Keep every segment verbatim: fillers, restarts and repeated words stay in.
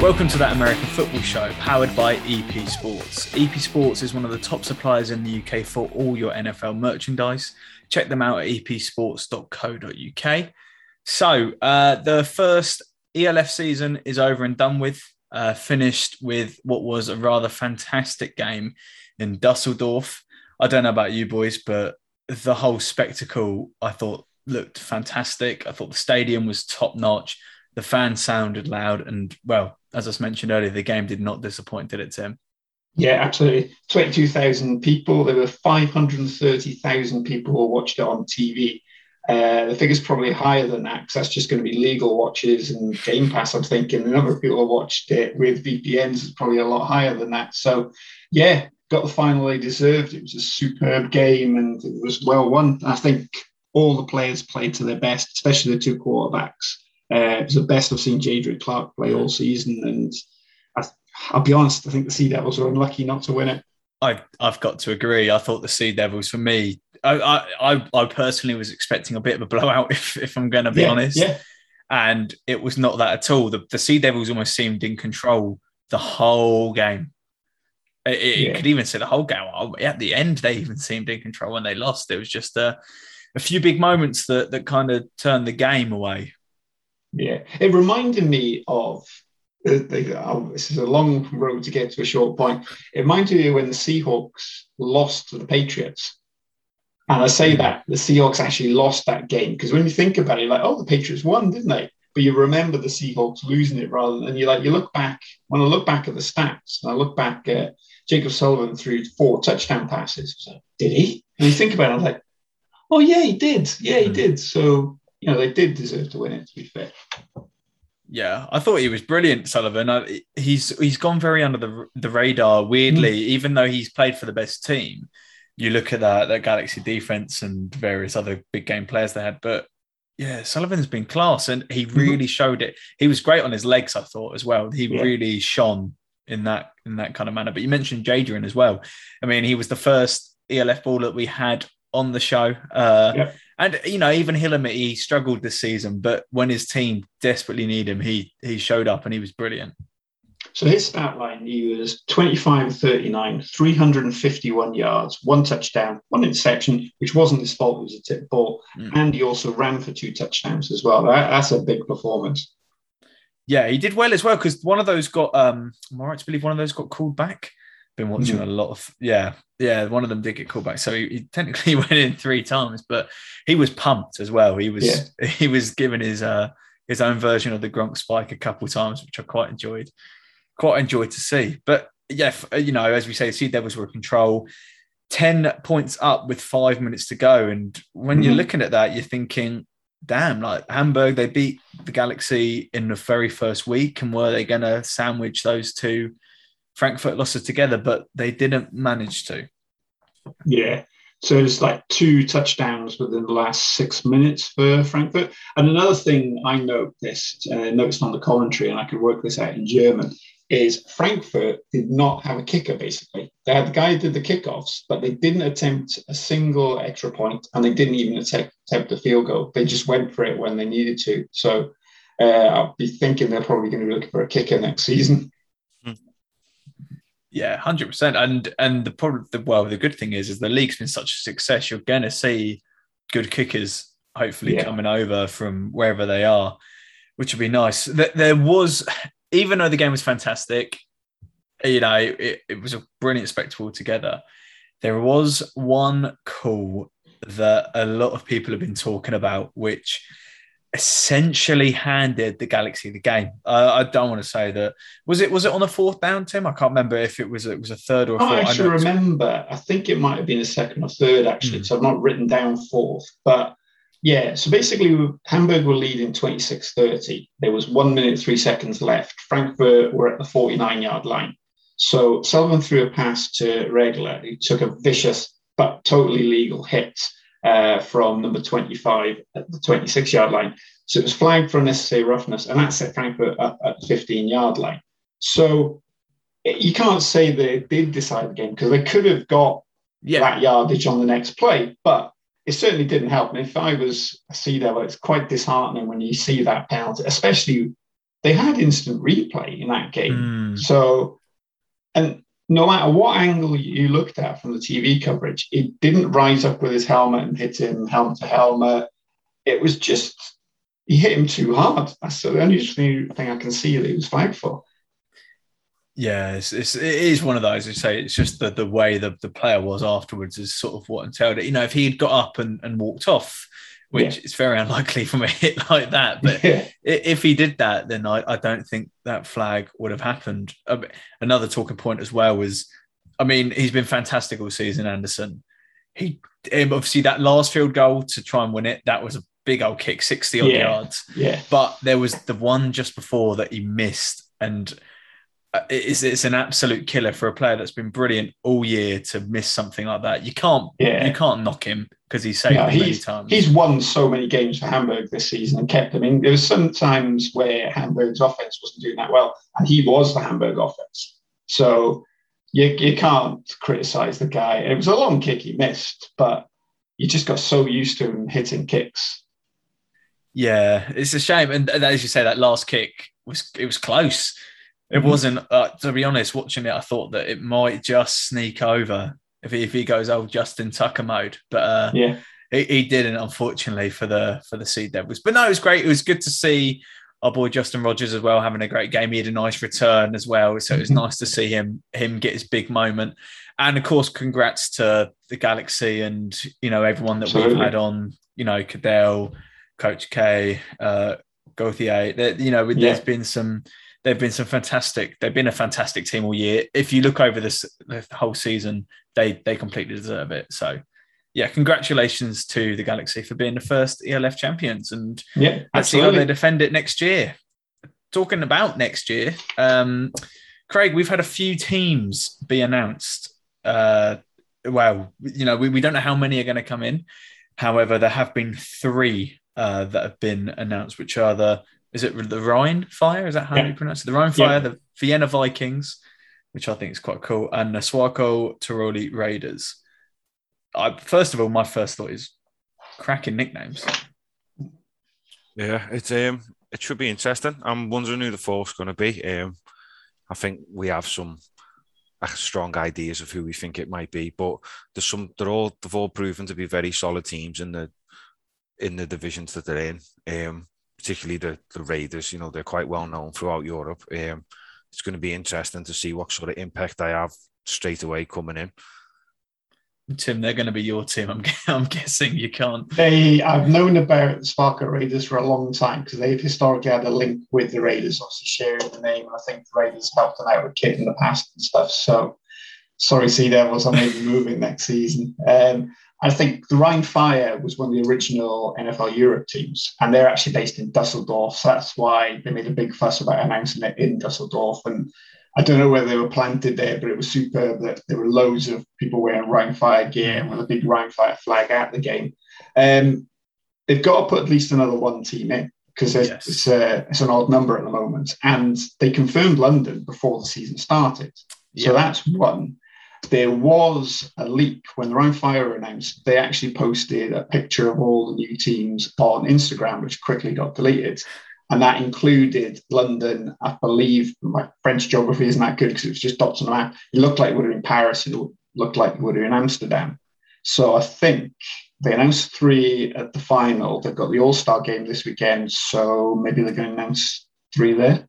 Welcome to That American Football Show, powered by E P Sports. E P Sports is one of the top suppliers in the U K for all your N F L merchandise. Check them out at e p sports dot co dot u k. So, uh, the first E L F season is over and done with, uh, finished with what was a rather fantastic game in Dusseldorf. I don't know about you boys, but the whole spectacle, I thought, looked fantastic. I thought the stadium was top-notch. The fans sounded loud. And, well, as I mentioned earlier, the game did not disappoint, did it, Tim? Yeah, absolutely. twenty-two thousand people. There were five hundred thirty thousand people who watched it on T V. Uh, the figure's probably higher than that because that's just going to be legal watches and Game Pass, I'm thinking. The number of people who watched it with V P Ns is probably a lot higher than that. So, yeah, got the final they deserved. It was a superb game and it was well won. I think all the players played to their best, especially the two quarterbacks. Uh, it was the best I've seen Jadrick Clark play all season. And I, I'll be honest, I think the Sea Devils were unlucky not to win it. I, I've got to agree. I thought the Sea Devils, for me, I, I, I personally was expecting a bit of a blowout, if, if I'm going to be yeah, honest. Yeah. And it was not that at all. The, the Sea Devils almost seemed in control the whole game. It, it yeah. could even say the whole game. At the end, they even seemed in control when they lost. It was just a, a few big moments that, that kind of turned the game away. Yeah, it reminded me of, uh, the, oh, this is a long road to get to a short point. It reminded me when the Seahawks lost to the Patriots. And I say that the Seahawks actually lost that game because when you think about it, you're like, oh, the Patriots won, didn't they? But you remember the Seahawks losing it rather than, you like, you look back, when I look back at the stats, and I look back at Jacob Sullivan threw four touchdown passes. Like, did he? And you think about it, I was like, oh, yeah, he did. Yeah, he mm. did. So, you know, they did deserve to win it, to be fair. Yeah, I thought he was brilliant, Sullivan. I, he's he's gone very under the the radar, weirdly, mm. even though he's played for the best team. You look at that, that Galaxy defense and various other big game players they had. But, yeah, Sullivan's been class, and he really mm-hmm. showed it. He was great on his legs, I thought, as well. He yeah. really shone in that in that kind of manner. But you mentioned Jadrian as well. I mean, he was the first E L F baller that we had on the show. Uh, yep. And, you know, even Hillam, he struggled this season, but when his team desperately needed him, he he showed up and he was brilliant. So his stat line, he was twenty-five thirty-nine, three hundred fifty-one yards, one touchdown, one interception, which wasn't his fault, it was a tip ball. Mm. And he also ran for two touchdowns as well. That, that's a big performance. Yeah, he did well as well because one of those got, um, am I right to believe one of those got called back? Been watching mm. a lot of, yeah, yeah, one of them did get called back. So he, he technically went in three times, but he was pumped as well. He was yeah. he was given his uh, his own version of the Gronk spike a couple of times, which I quite enjoyed. Quite enjoyed to see. But yeah, you know, as we say, the Sea Devils were in control, ten points up with five minutes to go. And when mm-hmm. you're looking at that, you're thinking, damn, like Hamburg, they beat the Galaxy in the very first week. And were they going to sandwich those two Frankfurt losses together? But they didn't manage to. Yeah. So it's like two touchdowns within the last six minutes for Frankfurt. And another thing I noticed, uh, noticed on the commentary, and I could work this out in German, is Frankfurt did not have a kicker, basically. They had the guy who did the kickoffs, but they didn't attempt a single extra point, and they didn't even attempt, attempt a field goal. They just went for it when they needed to. So uh, I'll be thinking they're probably going to be looking for a kicker next season. Yeah, one hundred percent. And and the problem, the, well, the good thing is, is the league's been such a success. You're going to see good kickers hopefully yeah. coming over from wherever they are, which would be nice. There was, even though the game was fantastic, you know, it, it was a brilliant spectacle together. There was one call that a lot of people have been talking about, which essentially handed the Galaxy the game. Uh, I don't want to say that. Was it was it on the fourth down, Tim? I can't remember if it was it was a third or a fourth. I actually I remember. I think it might have been a second or third, actually. Mm. So I've not written down fourth. But yeah, so basically Hamburg were leading twenty-six thirty. There was one minute, three seconds left. Frankfurt were at the forty-nine-yard line. So Sullivan threw a pass to Regler, who took a vicious but totally legal hit Uh, from number twenty-five at the twenty-six-yard line. So it was flagged for unnecessary roughness, and that set Frankfurt up at the fifteen-yard line. So you can't say they did decide the game because they could have got yeah. that yardage on the next play, but it certainly didn't help. And if I was a Sea Devil, it's quite disheartening when you see that penalty, especially they had instant replay in that game. Mm. So, and no matter what angle you looked at from the T V coverage, it didn't rise up with his helmet and hit him helmet to helmet. It was just, he hit him too hard. That's the only thing I can see that he was flagged for. Yeah, it's, it's it is one of those. I say it's just the the way the, the player was afterwards is sort of what entailed it. You know, if he had got up and, and walked off, which yeah. is very unlikely from a hit like that, but yeah. if he did that, then I, I don't think that flag would have happened. Another talking point as well was, I mean, he's been fantastic all season, Anderson. He obviously that last field goal to try and win it, that was a big old kick, sixty odd yeah. yards. Yeah, but there was the one just before that he missed, and It's, it's an absolute killer for a player that's been brilliant all year to miss something like that. You can't, yeah. you can't knock him because he's saved no, many he's, times. He's won so many games for Hamburg this season and kept them in. There was some times where Hamburg's offense wasn't doing that well, and he was the Hamburg offense. So you you can't criticize the guy. It was a long kick he missed, but you just got so used to him hitting kicks. Yeah, it's a shame. And as you say, that last kick was it was close. It wasn't, uh, to be honest, watching it, I thought that it might just sneak over if he, if he goes old Justin Tucker mode. But uh, yeah, he, he didn't, unfortunately, for the for the Sea Devils. But no, it was great. It was good to see our boy Justin Rogers as well having a great game. He had a nice return as well. So it was nice to see him him get his big moment. And, of course, congrats to the Galaxy and, you know, everyone that Absolutely. we've had on, you know, Cadell, Coach K, uh, Gauthier. There, you know, there's yeah. been some... They've been some fantastic. They've been a fantastic team all year. If you look over this the whole season, they they completely deserve it. So, yeah, congratulations to the Galaxy for being the first E L F champions, and yeah, let's see how they defend it next year. Talking about next year, um, Craig, we've had a few teams be announced. Uh, well, you know, we, we don't know how many are going to come in. However, there have been three uh, that have been announced, which are the Is it the Rhine Fire? Is that how yeah. you pronounce it? The Rhine Fire, yeah. the Vienna Vikings, which I think is quite cool, and the Swarco Tiroli Raiders. I, first of all, my first thought is cracking nicknames. Yeah, it's um, it should be interesting. I'm wondering who the fourth's going to be. Um, I think we have some uh, strong ideas of who we think it might be, but there's some. They're all they've all proven to be very solid teams in the in the divisions that they're in. Um, particularly the, the Raiders, you know, they're quite well known throughout Europe. Um, it's going to be interesting to see what sort of impact they have straight away coming in. Tim, they're going to be your team. I'm, I'm guessing you can't. They, I've known about the Sparker Raiders for a long time because they've historically had a link with the Raiders, obviously sharing the name. And I think the Raiders helped them out with Kit in the past and stuff. So, sorry, Sea Devils, I may be moving next season. Um, I think the Rhine Fire was one of the original N F L Europe teams, and they're actually based in Dusseldorf. So that's why they made a big fuss about announcing it in Dusseldorf. And I don't know whether they were planted there, but it was superb that there were loads of people wearing Rhine Fire gear and with a big Rhine Fire flag at the game. Um, they've got to put at least another one team in because yes. it's, a, it's an odd number at the moment. And they confirmed London before the season started. So yeah. that's one. There was a leak when the Rhine Fire were announced. They actually posted a picture of all the new teams on Instagram, which quickly got deleted. And that included London. I believe my French geography isn't that good because it was just dots on the map. It looked like it would have been Paris. It looked like it would have been Amsterdam. So I think they announced three at the final. They've got the All-Star game this weekend. So maybe they're going to announce three there.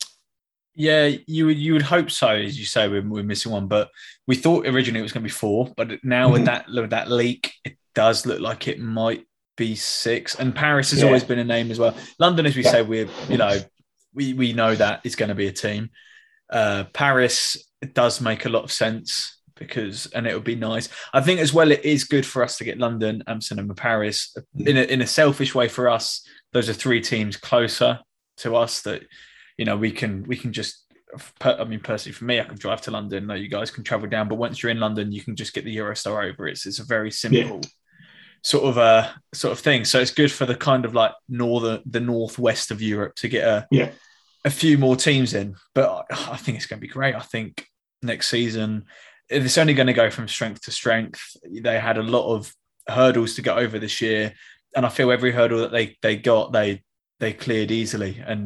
Yeah, you would you would hope so, as you say, we're, we're missing one. But we thought originally it was going to be four, but now mm-hmm. with that with that leak, it does look like it might be six. And Paris has yeah. always been a name as well. London, as we yeah. say, we're you know we we know that is going to be a team. Uh, Paris, it does make a lot of sense because, and it would be nice. I think as well, it is good for us to get London, Amsterdam, and Paris in a, in a selfish way for us. Those are three teams closer to us that. You know, we can we can just, I mean, personally for me, I can drive to London. No, you guys can travel down. But once you're in London, you can just get the Eurostar over. It's it's a very simple yeah. sort of uh sort of thing. So it's good for the kind of like northern, the northwest of Europe to get a yeah. a few more teams in. But I think it's going to be great. I think next season, it's only going to go from strength to strength. They had a lot of hurdles to get over this year. And I feel every hurdle that they they got, they they cleared easily. And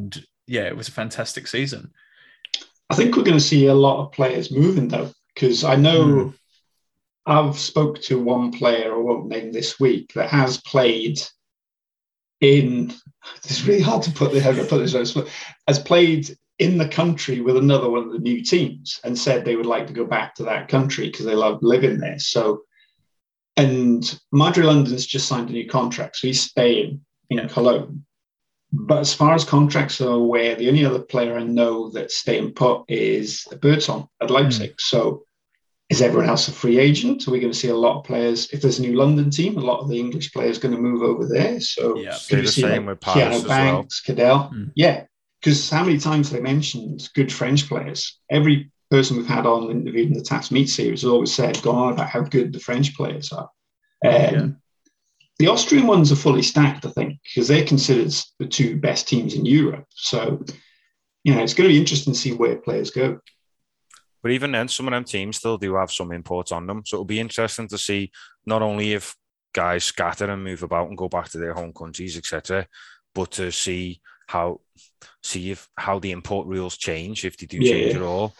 yeah, it was a fantastic season. I think we're going to see a lot of players moving though, because I know mm. I've spoke to one player, I won't name this week, that has played in. It's really hard to put this. How to put this? Has played in the country with another one of the new teams, and said they would like to go back to that country because they love living there. So, and Madrid London's just signed a new contract, so he's staying in Cologne. But as far as contracts are aware, the only other player I know that's staying put is Birdsong at Leipzig. Mm. So is everyone else a free agent? Are we going to see a lot of players? If there's a new London team, a lot of the English players going to move over there. So yeah, the same like with Paris as Banks, well. Cadell. Mm. Yeah, because how many times have they mentioned good French players? Every person we've had on interviewed in the Tass Meet series has always said, gone on about how good the French players are. Um, yeah. The Austrian ones are fully stacked, I think, because they're considered the two best teams in Europe. So, you know, it's going to be interesting to see where players go. But even then, some of them teams still do have some imports on them. So it'll be interesting to see not only if guys scatter and move about and go back to their home countries, et cetera, but to see how see if how the import rules change, if they do yeah. change at all.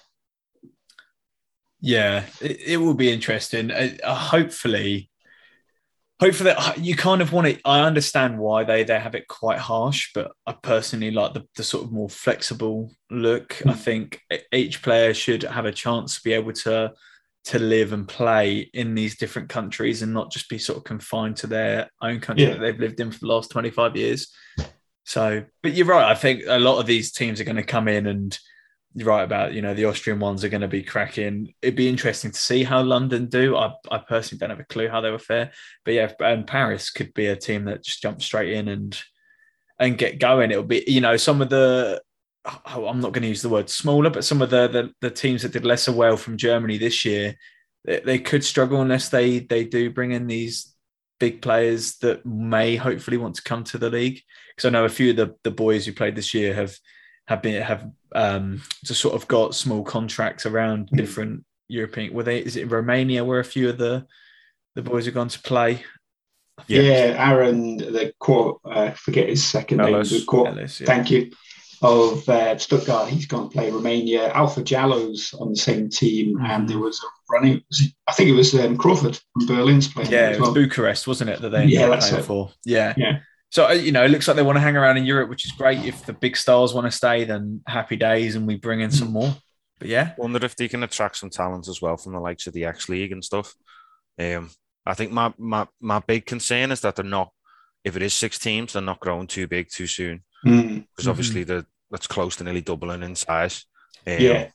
Yeah, it, it will be interesting. Uh, hopefully... Hopefully, you kind of want it. I understand why they, they have it quite harsh, but I personally like the, the sort of more flexible look. Mm. I think each player should have a chance to be able to to live and play in these different countries and not just be sort of confined to their own country yeah. that they've lived in for the last twenty-five years. So, but you're right. I think a lot of these teams are going to come in and you're right about, you know, the Austrian ones are going to be cracking. It'd be interesting to see how London do. I, I personally don't have a clue how they were fare. But yeah, and Paris could be a team that just jumps straight in and and get going. It'll be, you know, some of the, oh, I'm not going to use the word smaller, but some of the, the the teams that did lesser well from Germany this year, they, they could struggle unless they they do bring in these big players that may hopefully want to come to the league. Because I know a few of the, the boys who played this year have have been have um, just sort of got small contracts around different European. Were they? Is it Romania where a few of the the boys have gone to play? Yeah, yeah Aaron, the quote, I uh, forget his second Ellis. name. The quote, Ellis, yeah. Thank you. Of uh, Stuttgart, he's gone to play Romania. Alpha Jallo's on the same team, mm-hmm. and there was a running. I think it was um, Crawford from Berlin's playing. Yeah, it was well. Bucharest, wasn't it? That they ended yeah, up playing for. Yeah, yeah. So, you know, it looks like they want to hang around in Europe, which is great. If the big stars want to stay, then happy days and we bring in some more. But yeah. Wonder if they can attract some talent as well from the likes of the X League and stuff. Um, I think my, my, my big concern is that they're not, if it is six teams, they're not growing too big too soon. Because mm-hmm. obviously they're, that's close to nearly doubling in size. Um, yeah.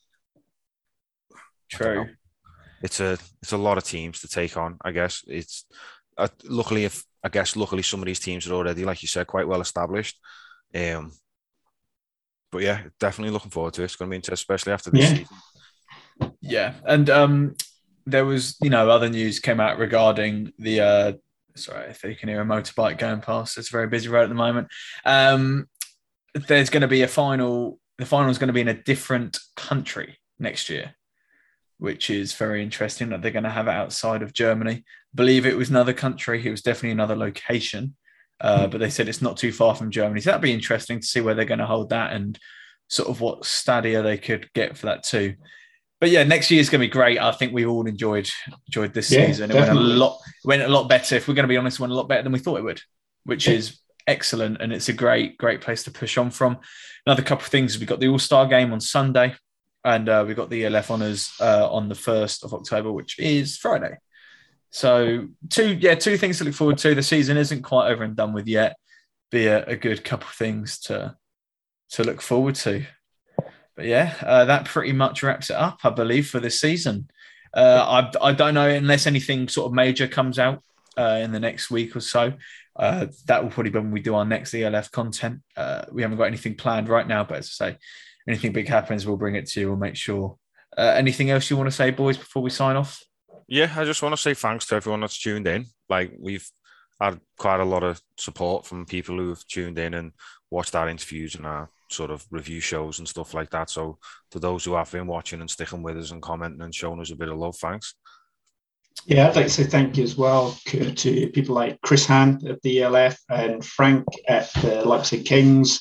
True. It's a, it's a lot of teams to take on, I guess. It's uh, luckily if, I guess luckily some of these teams are already, like you said, quite well established. Um, but yeah, definitely looking forward to it. It's going to be interesting, especially after this yeah. season. Yeah, and um, there was, you know, other news came out regarding the. Uh, sorry, if you can hear a motorbike going past, it's a very busy road at the moment. Um, there's going to be a final. The final is going to be in a different country next year, which is very interesting that they're going to have it outside of Germany. I believe it was another country. It was definitely another location, uh, but they said it's not too far from Germany. So that'd be interesting to see where they're going to hold that and sort of what stadia they could get for that too. But yeah, next year is going to be great. I think we've all enjoyed enjoyed this yeah, season. It definitely. went a lot went a lot better. If we're going to be honest, it went a lot better than we thought it would, which yeah. is excellent. And it's a great, great place to push on from. Another couple of things. We've got the All-Star game on Sunday. And uh, we've got the E L F Honours uh, on the first of October, which is Friday. So two, yeah, two things to look forward to. The season isn't quite over and done with yet. Be a, a good couple of things to to look forward to. But yeah, uh, that pretty much wraps it up, I believe, for this season. Uh, I I don't know unless anything sort of major comes out uh, in the next week or so. Uh, that will probably be when we do our next E L F content. Uh, we haven't got anything planned right now, but as I say, anything big happens, we'll bring it to you. We'll make sure. Uh, anything else you want to say, boys, before we sign off? Yeah, I just want to say thanks to everyone that's tuned in. Like, we've had quite a lot of support from people who've tuned in and watched our interviews and our sort of review shows and stuff like that. So to those who have been watching and sticking with us and commenting and showing us a bit of love, thanks. Yeah, I'd like to say thank you as well to people like Chris Hahn at the E L F and Frank at the Leipzig Kings.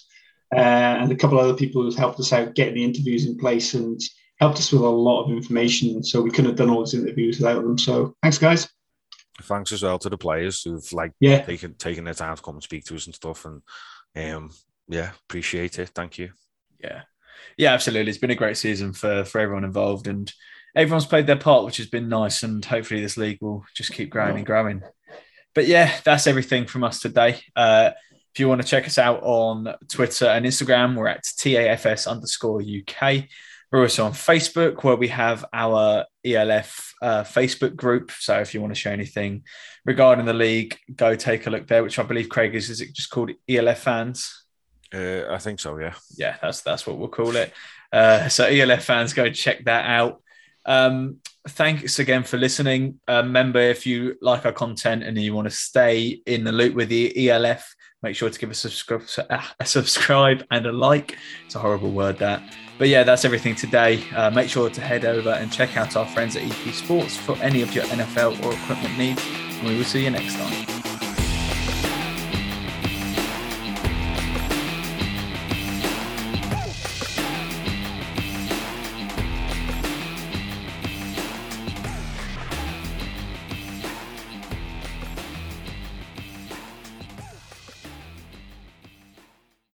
uh, and a couple of other people who've helped us out getting the interviews in place and helped us with a lot of information. So we couldn't have done all these interviews without them. So thanks, guys. Thanks as well to the players who've like yeah. taken taken their time to come and speak to us and stuff. And um, yeah, appreciate it. Thank you. Yeah, yeah, absolutely. It's been a great season for for everyone involved, and everyone's played their part, which has been nice. And hopefully, this league will just keep growing and growing. But yeah, that's everything from us today. Uh, if you want to check us out on Twitter and Instagram, we're at T A F S underscore U K. We're also on Facebook, where we have our E L F uh, Facebook group. So if you want to share anything regarding the league, go take a look there, which I believe, Craig, is, is it just called E L F Fans? Uh, I think so, yeah. Yeah, that's that's what we'll call it. Uh, so E L F Fans, go check that out. Um, thanks again for listening. Uh, remember, if you like our content and you want to stay in the loop with the E L F, make sure to give us a subscribe, a subscribe and a like. It's a horrible word, that. But yeah, that's everything today. Uh, make sure to head over and check out our friends at E P Sports for any of your N F L or equipment needs. And we will see you next time.